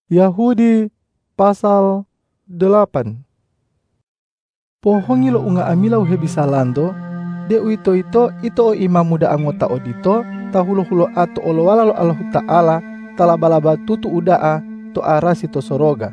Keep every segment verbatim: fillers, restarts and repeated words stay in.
Yahudi pasal delapan. Pohongi lo unga amila uhe bisa lando, de uito ito ito o imam muda anggota odito, tahulo-hulo ato olo wala lo Allah Ta'ala, talabalaba tutu udaa to arasi to soroga.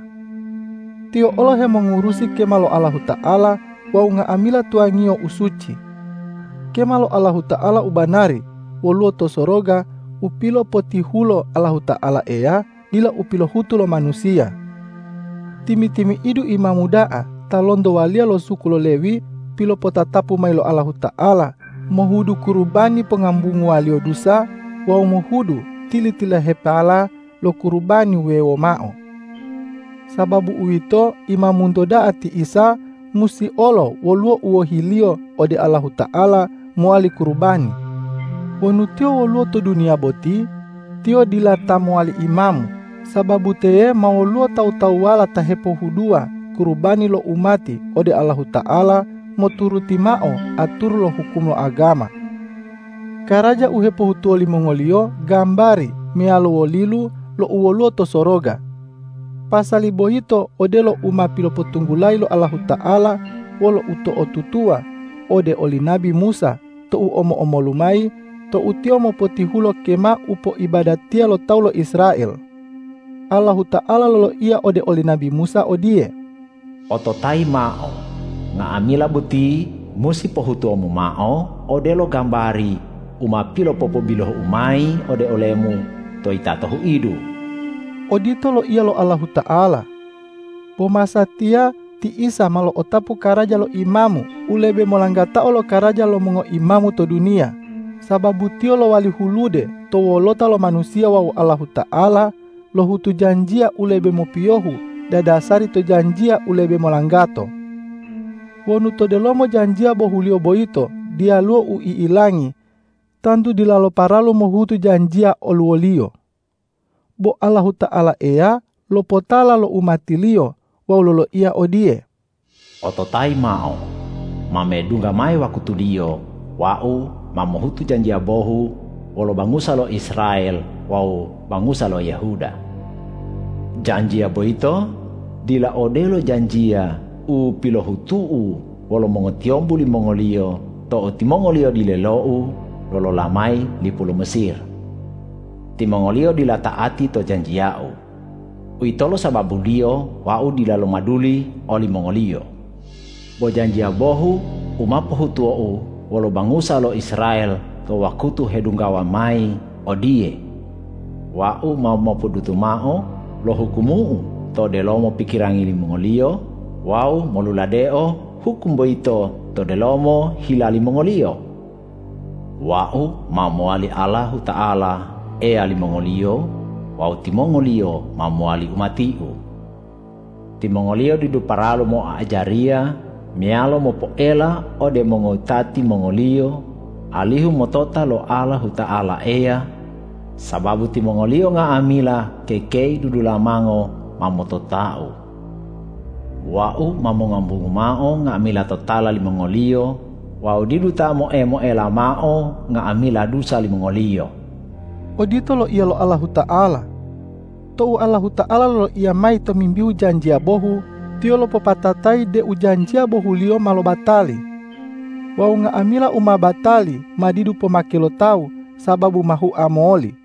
Tio olo he mengurusi kemalo Allah Ta'ala, wa unga amila tuangio usuci. Kemalo Allah Ta'ala ubanari, woluo to soroga, upilo potihulo Allah Ta'ala ea, dila upilo hutulo manusia. Timi-timi idu imamudaa, talondo walia lo suku lo Lewi, pilo potatapu mailo Allah Ta'ala, mohudu kurubani pengambungu walio dusa, wau mohudu tili-tila hepala lo kurubani wewo mao. Sababu uito imamundo daati Isa, musi olo woluo uohilio ode Allah Ta'ala muali kurubani. Wonutio woluo to dunia boti, tio dilata muali imamu, sababu teye maoluo tau-tau wala tahepo hudua kurubani lo umati ode Allah Ta'ala moturuti mao atur lo hukum lo agama. Karaja uhepo hutuoli mongolio gambari mialo wolilu lo uwoluo to soroga. Pasali bohito ode lo umapilo potunggulai lo Allah Ta'ala wolo uto otutua ode oli Nabi Musa to u omo-omo lumai to utiomo potihulo kema upo ibadatia lo tau lo Israel. Allah Ta'ala lo ia ode oli Nabi Musa odie. Ototai mao, nga amila buti musi pohutuomu mao ode lo gambari umapilo popo biloh umai ode olemu to itatohu idu. Odito lo ia lo Allah Ta'ala. Pomasatia ti Isa malo otapu karaja lo imamu ulebe molanggata olo karaja lo mongo imamu to dunia. Sababu tio lo wali hulude to wolota lo manusia wau Allah Ta'ala lo hutu janjia ulebe mopiohu dadasari to janjia ulebe molanggato. Wonu to delomo janjia bohulio boito dia luo ui ilangi tantu dilalo paralo mohutu janjia oluolio. Bo Allah Ta'ala ea lo potala lo umatilio wau lolo ia odie. Ototai mao, mame dunga mai wakutudio wau mamohutu janjia bohu walo bangusa lo Israel wau bangusa lo Yehuda. Janjia boito dila odelo janjia u pilo hutuu walo mongotiombuli mongolio to otimongolio dilelou lolo lamai lipulo Mesir. Timongolio dila taati to janjiau. Uitolo sababu dio wau dila lo maduli oli mongolio. Bo janjia bohu umapo hutuo walo bangusa lo Israel to wakutu hedunggawa mai odie. Wau mau mopudutu mao lo hukumu to delomo pikirangi li mongolio, wau moluladeo hukum boito to delomo hilali mongolio. Wau mau moali Allah Ta'ala ea li mongolio, wau timongolio mau moali umatiu. Timongolio didu paralo mo ajaria, mialo mo poela ode mongotati mongolio, alihu motota lo Allah Ta'ala ea, sababu timongolio nga amila kekei dudu lamango mamototau. Wau mamongambungu mao nga amila totala li mongolio, wau didu ta mo e mo ela mao nga amila dusa li mongolio. Odito lo ia lo Allah Ta'ala. To Allah Ta'ala lo ia mai to mimbiu janjia bohu, tio lo popatatai de ujanjia bohu lio malo batali. Wau nga amila uma batali madidu pomakelo tau sababu mahu amoli.